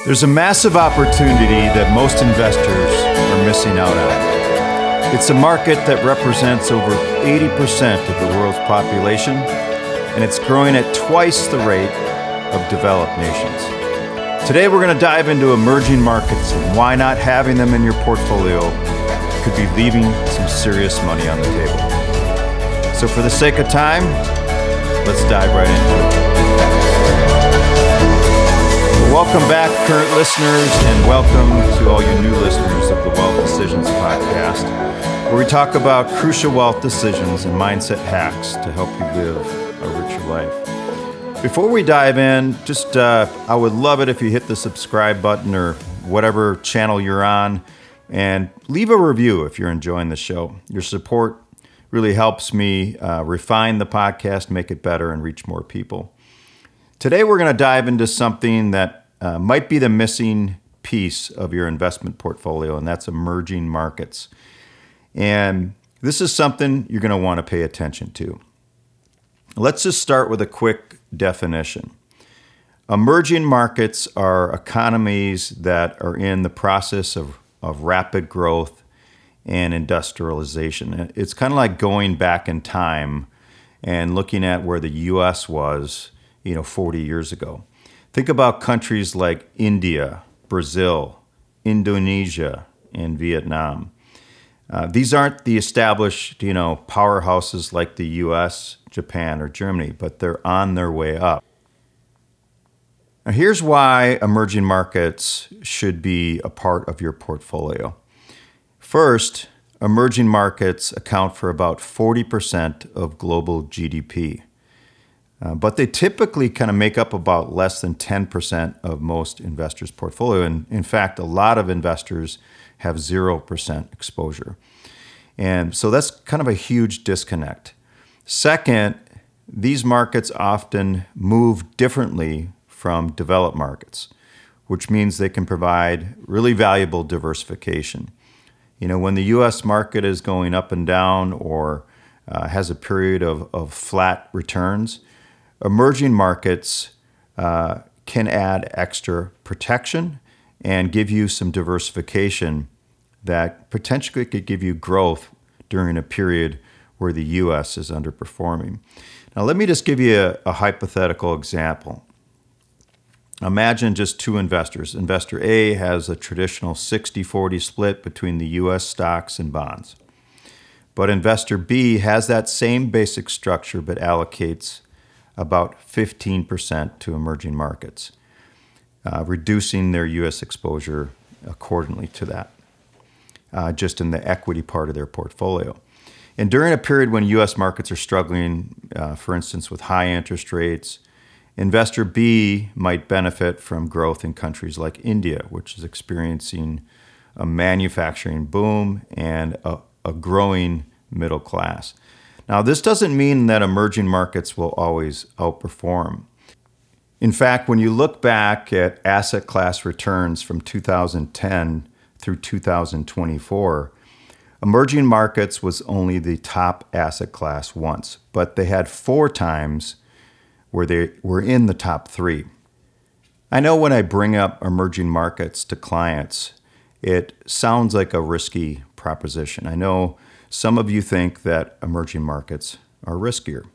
There's a massive opportunity that most investors are missing out on. It's a market that represents over 80% of the world's population, and it's growing at twice the rate of developed nations. Today we're going to dive into emerging markets and why not having them in your portfolio could be leaving some serious money on the table. So for the sake of time, let's dive right into it. Welcome back, current listeners, and welcome to all you new listeners of the Wealth Decisions podcast, where we talk about crucial wealth decisions and mindset hacks to help you live a richer life. Before we dive in, I would love it if you hit the subscribe button or whatever channel you're on, and leave a review if you're enjoying the show. Your support really helps me refine the podcast, make it better, and reach more people. Today we're going to dive into something that might be the missing piece of your investment portfolio, and that's emerging markets. And this is something you're going to want to pay attention to. Let's just start with a quick definition. Emerging markets are economies that are in the process of rapid growth and industrialization. It's kind of like going back in time and looking at where the U.S. was, 40 years ago. Think about countries like India, Brazil, Indonesia, and Vietnam. These aren't the established, powerhouses like the U.S., Japan, or Germany, but they're on their way up. Now, here's why emerging markets should be a part of your portfolio. First, emerging markets account for about 40% of global GDP. But they typically kind of make up about less than 10% of most investors' portfolio. And in fact, a lot of investors have 0% exposure. And so that's kind of a huge disconnect. Second, these markets often move differently from developed markets, which means they can provide really valuable diversification. When the U.S. market is going up and down or has a period of flat returns, emerging markets can add extra protection and give you some diversification that potentially could give you growth during a period where the U.S. is underperforming. Now, let me just give you a hypothetical example. Imagine just two investors. Investor A has a traditional 60-40 split between the U.S. stocks and bonds. But investor B has that same basic structure but allocates about 15% to emerging markets, reducing their U.S. exposure accordingly to that, just in the equity part of their portfolio. And during a period when U.S. markets are struggling, for instance, with high interest rates, investor B might benefit from growth in countries like India, which is experiencing a manufacturing boom and a growing middle class. Now, this doesn't mean that emerging markets will always outperform. In fact, when you look back at asset class returns from 2010 through 2024, emerging markets was only the top asset class once, but they had 4 times where they were in the top 3. I know when I bring up emerging markets to clients, it sounds like a risky proposition. I know some of you think that emerging markets are riskier,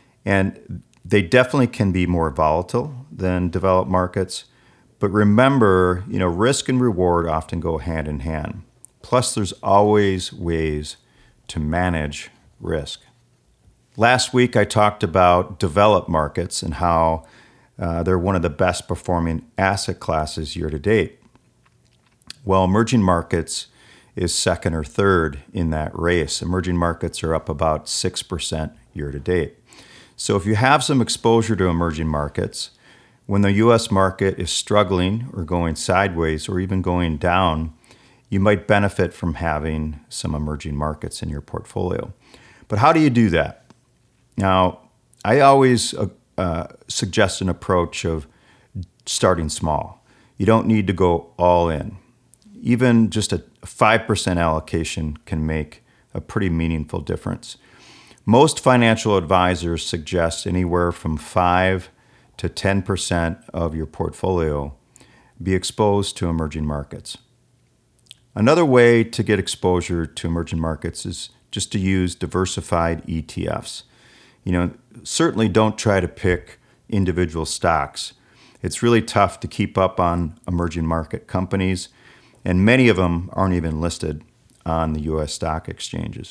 and they definitely can be more volatile than developed markets. But remember, risk and reward often go hand in hand. Plus, there's always ways to manage risk. Last week, I talked about developed markets and how they're one of the best performing asset classes year to date. Well, emerging markets is second or third in that race. Emerging markets are up about 6% year to date. So if you have some exposure to emerging markets, when the U.S. market is struggling or going sideways or even going down, you might benefit from having some emerging markets in your portfolio. But how do you do that? Now, I always suggest an approach of starting small. You don't need to go all in. Even just a 5% allocation can make a pretty meaningful difference. Most financial advisors suggest anywhere from 5 to 10% of your portfolio be exposed to emerging markets. Another way to get exposure to emerging markets is just to use diversified ETFs. Certainly don't try to pick individual stocks. It's really tough to keep up on emerging market companies, and many of them aren't even listed on the U.S. stock exchanges.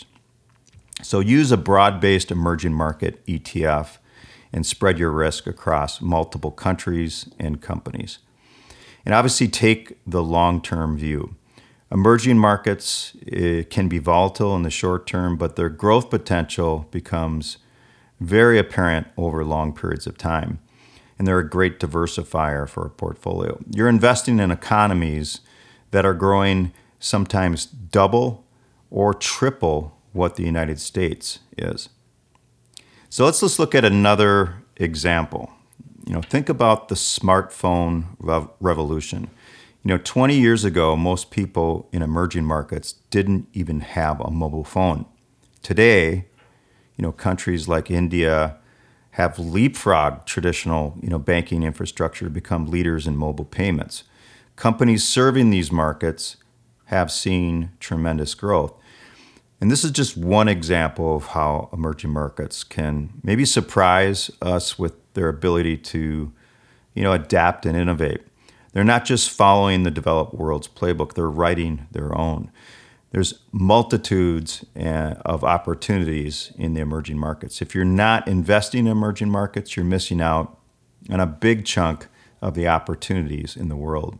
So use a broad-based emerging market ETF and spread your risk across multiple countries and companies. And obviously take the long-term view. Emerging markets can be volatile in the short term, but their growth potential becomes very apparent over long periods of time. And they're a great diversifier for a portfolio. You're investing in economies that are growing sometimes double or triple what the United States is. So let's just look at another example. Think about the smartphone revolution. 20 years ago, most people in emerging markets didn't even have a mobile phone. Today, countries like India have leapfrogged traditional, banking infrastructure to become leaders in mobile payments. Companies serving these markets have seen tremendous growth. And this is just one example of how emerging markets can maybe surprise us with their ability to, adapt and innovate. They're not just following the developed world's playbook, they're writing their own. There's multitudes of opportunities in the emerging markets. If you're not investing in emerging markets, you're missing out on a big chunk of the opportunities in the world.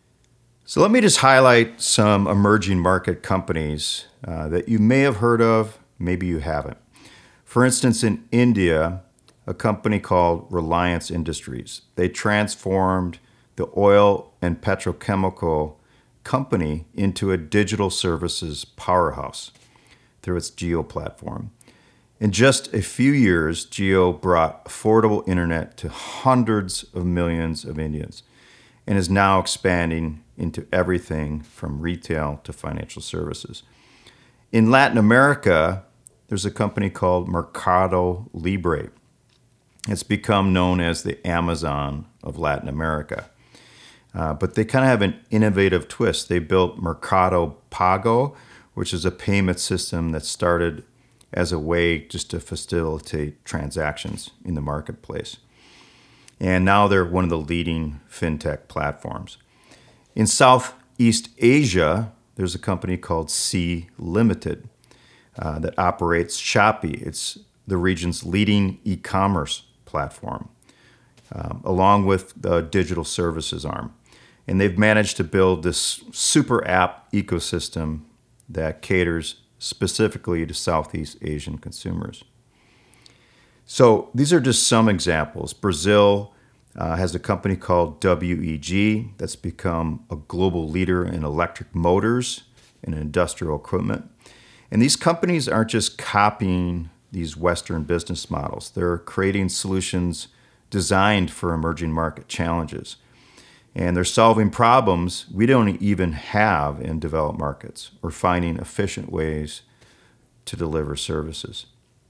So let me just highlight some emerging market companies that you may have heard of, maybe you haven't. For instance, in India, a company called Reliance Industries. They transformed the oil and petrochemical company into a digital services powerhouse through its Jio platform. In just a few years, Jio brought affordable internet to hundreds of millions of Indians and is now expanding into everything from retail to financial services. In Latin America, there's a company called Mercado Libre. It's become known as the Amazon of Latin America. But they kind of have an innovative twist. They built Mercado Pago, which is a payment system that started as a way just to facilitate transactions in the marketplace. And now they're one of the leading fintech platforms. In Southeast Asia, there's a company called Sea Limited that operates Shopee. It's the region's leading e-commerce platform, along with the digital services arm. And they've managed to build this super app ecosystem that caters specifically to Southeast Asian consumers. So these are just some examples. Brazil has a company called WEG that's become a global leader in electric motors and industrial equipment. And these companies aren't just copying these Western business models. They're creating solutions designed for emerging market challenges. And they're solving problems we don't even have in developed markets or finding efficient ways to deliver services.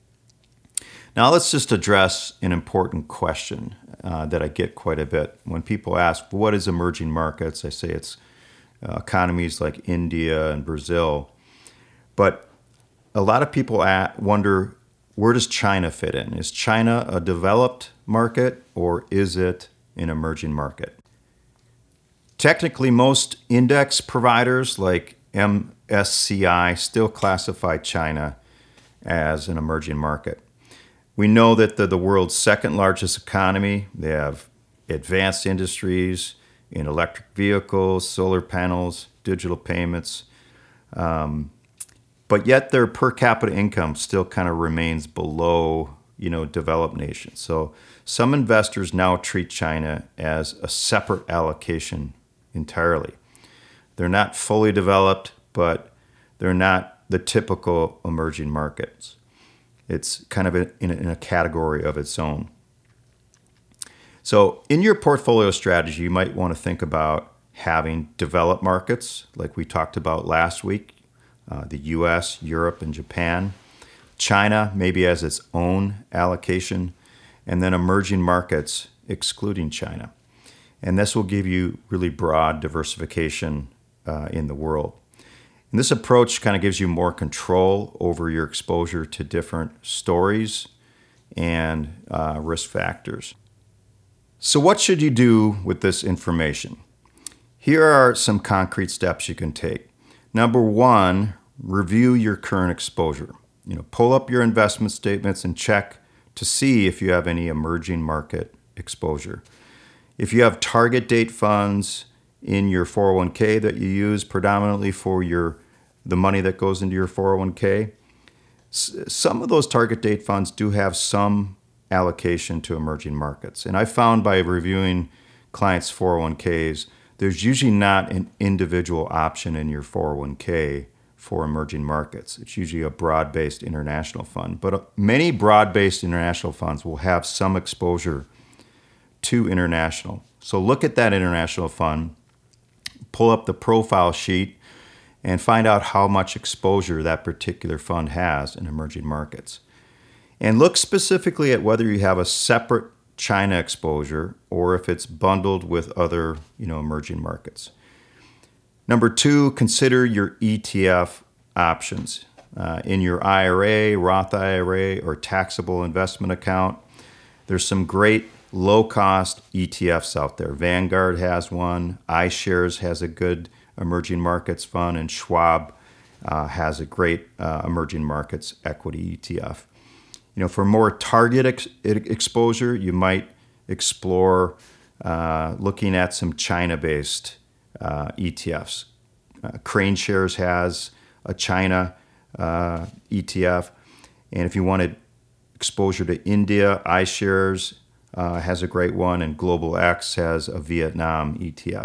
Now let's just address an important question that I get quite a bit. When people ask, what is emerging markets? I say it's economies like India and Brazil. But a lot of people wonder, where does China fit in? Is China a developed market or is it an emerging market? Technically, most index providers like MSCI still classify China as an emerging market. We know that they're the world's second largest economy. They have advanced industries in electric vehicles, solar panels, digital payments. But yet their per capita income still kind of remains below, developed nations. So some investors now treat China as a separate allocation entirely. They're not fully developed, but they're not the typical emerging markets. It's kind of in a category of its own. So in your portfolio strategy, you might want to think about having developed markets, like we talked about last week, the US, Europe, and Japan. China maybe has its own allocation, and then emerging markets excluding China. And this will give you really broad diversification in the world. And this approach kind of gives you more control over your exposure to different stories and risk factors. So what should you do with this information? Here are some concrete steps you can take. Number one, review your current exposure. Pull up your investment statements and check to see if you have any emerging market exposure. If you have target date funds in your 401k that you use predominantly for the money that goes into your 401k, some of those target date funds do have some allocation to emerging markets. And I found by reviewing clients' 401ks, there's usually not an individual option in your 401k for emerging markets. It's usually a broad-based international fund. But many broad-based international funds will have some exposure to international. So look at that international fund, pull up the profile sheet, and find out how much exposure that particular fund has in emerging markets. And look specifically at whether you have a separate China exposure or if it's bundled with other, emerging markets. Number two, consider your ETF options. In your IRA, Roth IRA, or taxable investment account, there's some great low-cost ETFs out there. Vanguard has one, iShares has a good emerging markets fund, and Schwab has a great emerging markets equity ETF. For more target exposure, you might explore looking at some China-based ETFs. CraneShares has a China ETF, and if you wanted exposure to India, iShares has a great one, and Global X has a Vietnam ETF.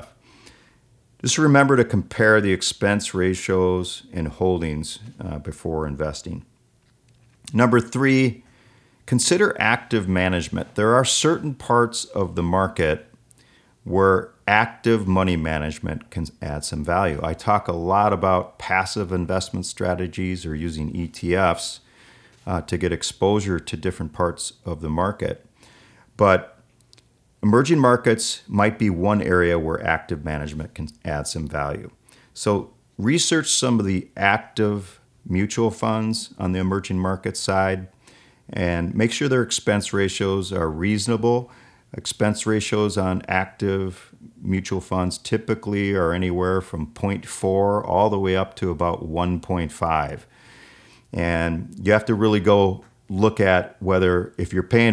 Just remember to compare the expense ratios and holdings before investing. Number three, consider active management. There are certain parts of the market where active money management can add some value. I talk a lot about passive investment strategies or using ETFs to get exposure to different parts of the market. But emerging markets might be one area where active management can add some value. So research some of the active mutual funds on the emerging market side and make sure their expense ratios are reasonable. Expense ratios on active mutual funds typically are anywhere from 0.4 all the way up to about 1.5. And you have to really go look at whether, if you're paying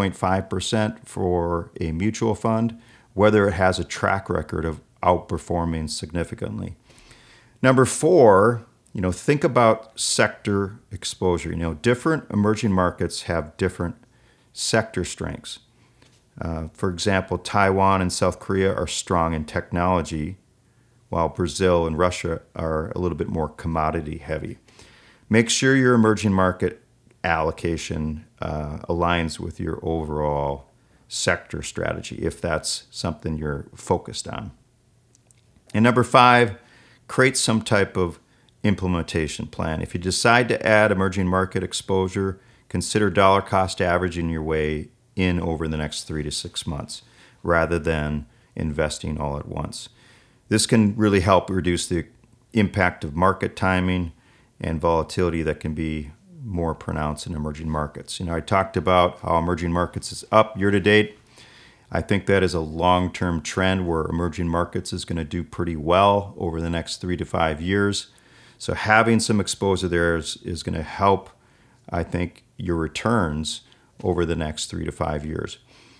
1.5% for a mutual fund, whether it has a track record of outperforming significantly. Number four, think about sector exposure. Different emerging markets have different sector strengths. For example, Taiwan and South Korea are strong in technology, while Brazil and Russia are a little bit more commodity heavy. Make sure your emerging market allocation aligns with your overall sector strategy, if that's something you're focused on. And number five, create some type of implementation plan. If you decide to add emerging market exposure, consider dollar cost averaging your way in over the next 3 to 6 months rather than investing all at once. This can really help reduce the impact of market timing and volatility that can be more pronounced in emerging markets. I talked about how emerging markets is up year to date. I think that is a long-term trend where emerging markets is going to do pretty well over the next 3 to 5 years. So having some exposure there is going to help, I think, your returns over the next 3 to 5 years.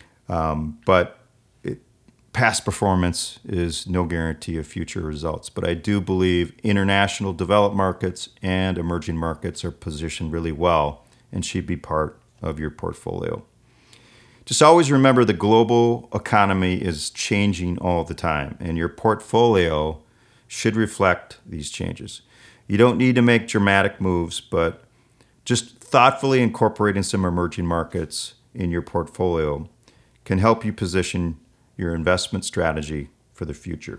But past performance is no guarantee of future results. But I do believe international developed markets and emerging markets are positioned really well and should be part of your portfolio. Just always remember the global economy is changing all the time, and your portfolio should reflect these changes. You don't need to make dramatic moves, but just thoughtfully incorporating some emerging markets in your portfolio can help you position your investment strategy for the future.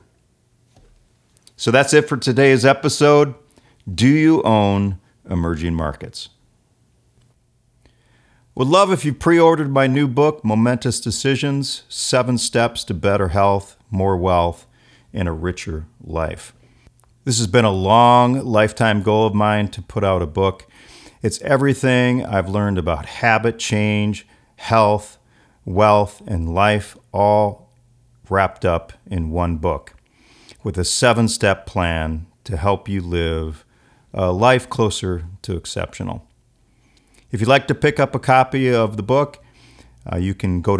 So that's it for today's episode. Do you own emerging markets? Would love if you pre-ordered my new book, Momentous Decisions, 7 Steps to Better Health, More Wealth, and a Richer Life. This has been a long lifetime goal of mine to put out a book. It's everything I've learned about habit change, health, wealth, and life, all wrapped up in one book with a 7-step plan to help you live a life closer to exceptional. If you'd like to pick up a copy of the book, you can go to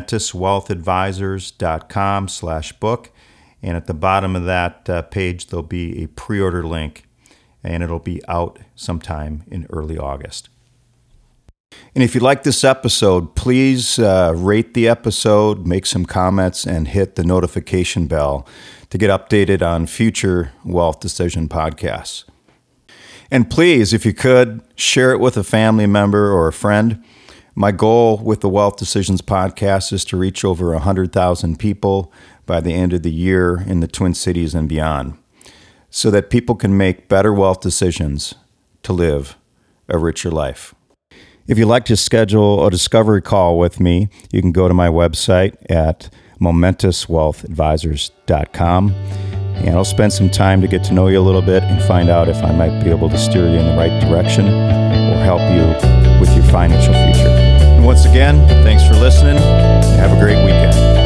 momentouswealthadvisors.com/book, and at the bottom of that page there'll be a pre-order link, and it'll be out sometime in early August. And if you like this episode, please rate the episode, make some comments, and hit the notification bell to get updated on future Wealth Decision podcasts. And please, if you could, share it with a family member or a friend. My goal with the Wealth Decisions podcast is to reach over 100,000 people by the end of the year in the Twin Cities and beyond, so that people can make better wealth decisions to live a richer life. If you'd like to schedule a discovery call with me, you can go to my website at momentouswealthadvisors.com. And I'll spend some time to get to know you a little bit and find out if I might be able to steer you in the right direction or help you with your financial future. And once again, thanks for listening and have a great weekend.